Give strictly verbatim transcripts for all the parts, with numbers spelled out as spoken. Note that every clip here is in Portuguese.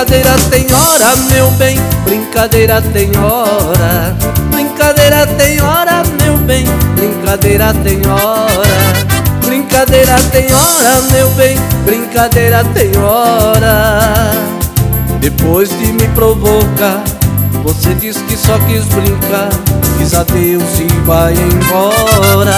Brincadeira tem hora, meu bem, brincadeira tem hora. Brincadeira tem hora, meu bem, brincadeira tem hora. Brincadeira tem hora, meu bem, brincadeira tem hora. Depois de me provocar, você diz que só quis brincar, diz adeus e vai embora.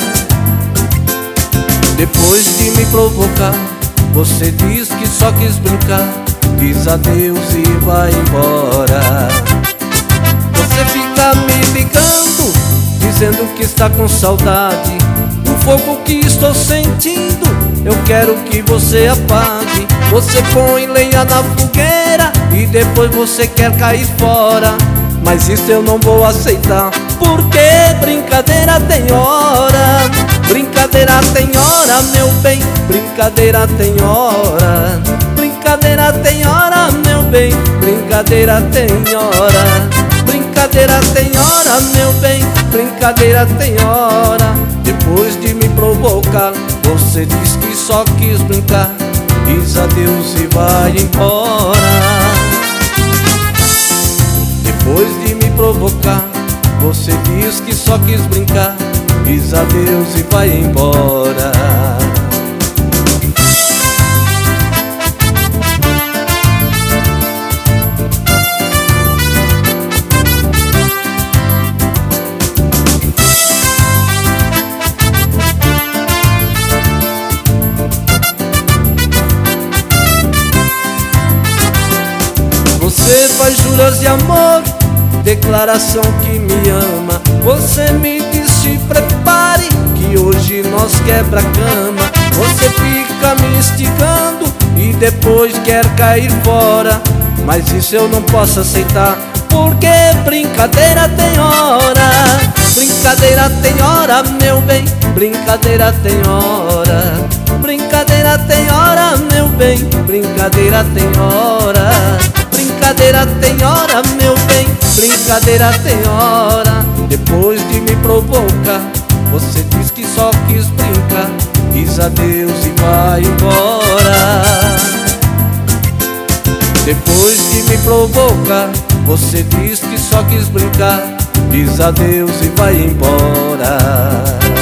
Depois de me provocar, você diz que só quis brincar, diz adeus e vai embora. Você fica me ligando, dizendo que está com saudade. O fogo que estou sentindo, eu quero que você apague. Você põe lenha na fogueira e depois você quer cair fora. Mas isso eu não vou aceitar, porque brincadeira tem hora. Brincadeira tem hora, meu bem, brincadeira tem hora. Brincadeira tem hora, meu bem, brincadeira tem hora. Brincadeira tem hora, meu bem, brincadeira tem hora. Depois de me provocar, você diz que só quis brincar, diz adeus e vai embora. Depois de me provocar, você diz que só quis brincar, diz adeus e vai embora. Você faz juras de amor, declaração que me ama. Você me diz se prepare, que hoje nós quebra a cama. Você fica me instigando e depois quer cair fora. Mas isso eu não posso aceitar, porque brincadeira tem hora. Brincadeira tem hora, meu bem, brincadeira tem hora. Brincadeira tem hora, meu bem, brincadeira tem hora. Brincadeira tem hora, meu bem, brincadeira tem hora. Depois de me provocar, você diz que só quis brincar, diz adeus e vai embora. Depois de me provocar, você diz que só quis brincar, diz adeus e vai embora.